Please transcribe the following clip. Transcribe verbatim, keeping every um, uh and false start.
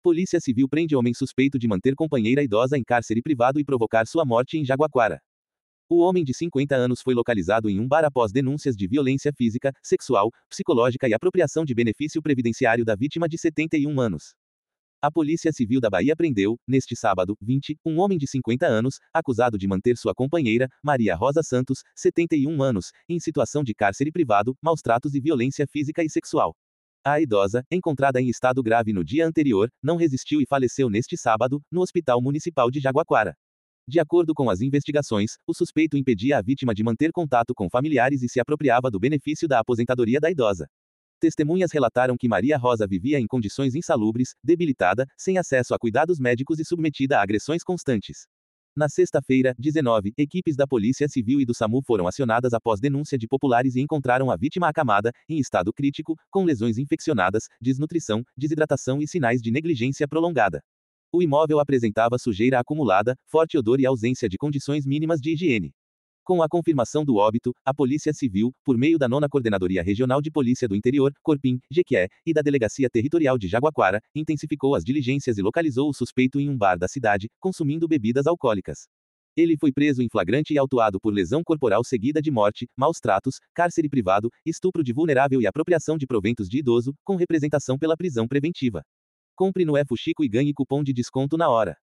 Polícia Civil prende homem suspeito de manter companheira idosa em cárcere privado e provocar sua morte em Jaguaquara. O homem de cinquenta anos foi localizado em um bar após denúncias de violência física, sexual, psicológica e apropriação de benefício previdenciário da vítima de setenta e um anos. A Polícia Civil da Bahia prendeu, neste sábado, vinte, um homem de cinquenta anos, acusado de manter sua companheira, Maria Rosa Santos, setenta e um anos, em situação de cárcere privado, maus tratos e violência física e sexual. A idosa, encontrada em estado grave no dia anterior, não resistiu e faleceu neste sábado, no Hospital Municipal de Jaguaquara. De acordo com as investigações, o suspeito impedia a vítima de manter contato com familiares e se apropriava do benefício da aposentadoria da idosa. Testemunhas relataram que Maria Rosa vivia em condições insalubres, debilitada, sem acesso a cuidados médicos e submetida a agressões constantes. Na sexta-feira, dezenove, equipes da Polícia Civil e do SAMU foram acionadas após denúncia de populares e encontraram a vítima acamada, em estado crítico, com lesões infeccionadas, desnutrição, desidratação e sinais de negligência prolongada. O imóvel apresentava sujeira acumulada, forte odor e ausência de condições mínimas de higiene. Com a confirmação do óbito, a Polícia Civil, por meio da nona Coordenadoria Regional de Polícia do Interior, Corpim, Jequié, e da Delegacia Territorial de Jaguaquara, intensificou as diligências e localizou o suspeito em um bar da cidade, consumindo bebidas alcoólicas. Ele foi preso em flagrante e autuado por lesão corporal seguida de morte, maus tratos, cárcere privado, estupro de vulnerável e apropriação de proventos de idoso, com representação pela prisão preventiva. Compre no E Fuxico e ganhe cupom de desconto na hora.